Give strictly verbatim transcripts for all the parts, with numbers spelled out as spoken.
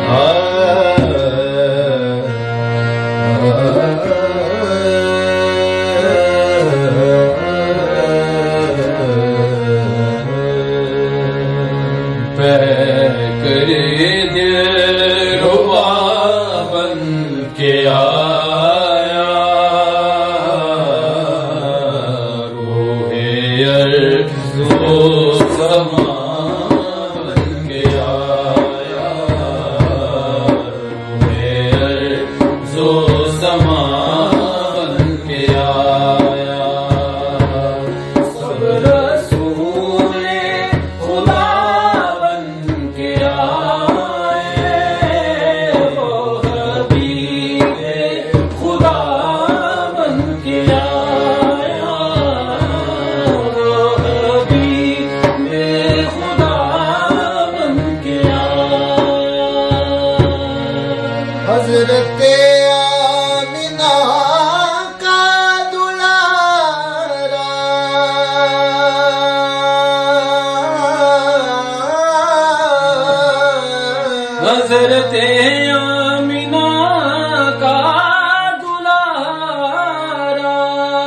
हज़रत आमिना का दुलारा,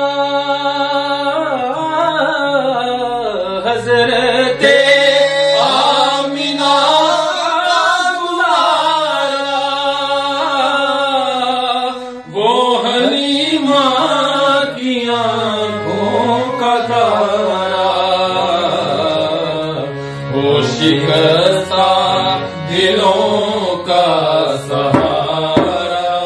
हज़रत आमिना का दुलारा, वो हलीमा की आँखों का तारा, वो शिकस्ता दिलों का सहारा,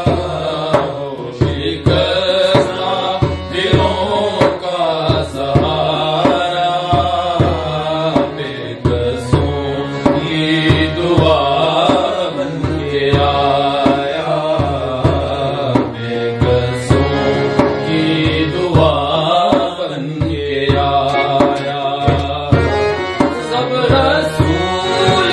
शिकस्ता दिलों का सहारा, बेकसों की दुआ बन के आया, बेकसों की दुआ बन के आया। सब रसूल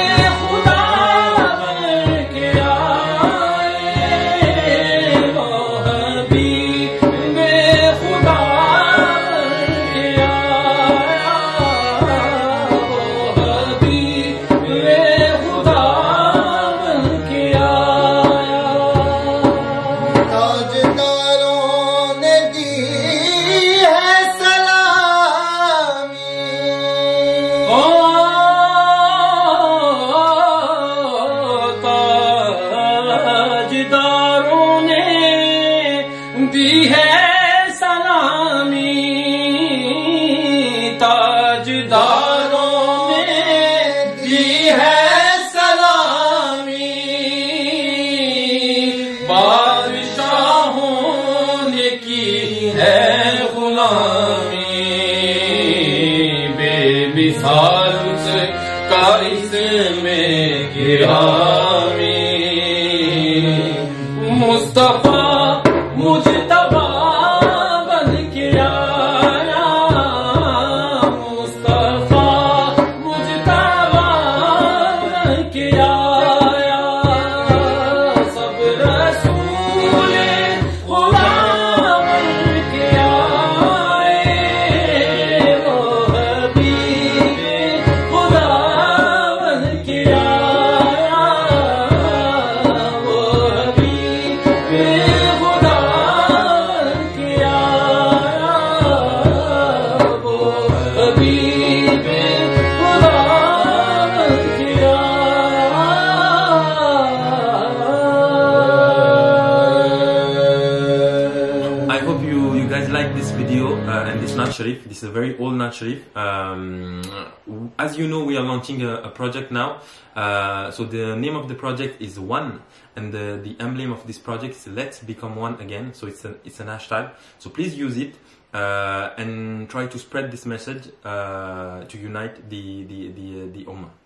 दी है सलामी, ताजदारों ने दी है सलामी, बादशाहों ने की है गुलामी, बेमिसाल का इसमें गिरामी, मुस्तफा मुजतबा बन के आया, मुस्तफा मुजतबा बन के आया। सब रसूल खुदा बन के आए, वो हबीब खुदा बन के आया, वो हबीब this video uh, and this Naat Sharif. This is a very old Naat Sharif. Um, as you know, we are launching a, a project now. Uh, so the name of the project is One, and the, the emblem of this project is Let's Become One Again. So it's an it's an hashtag. So please use it uh, and try to spread this message uh, to unite the the the, the Ummah.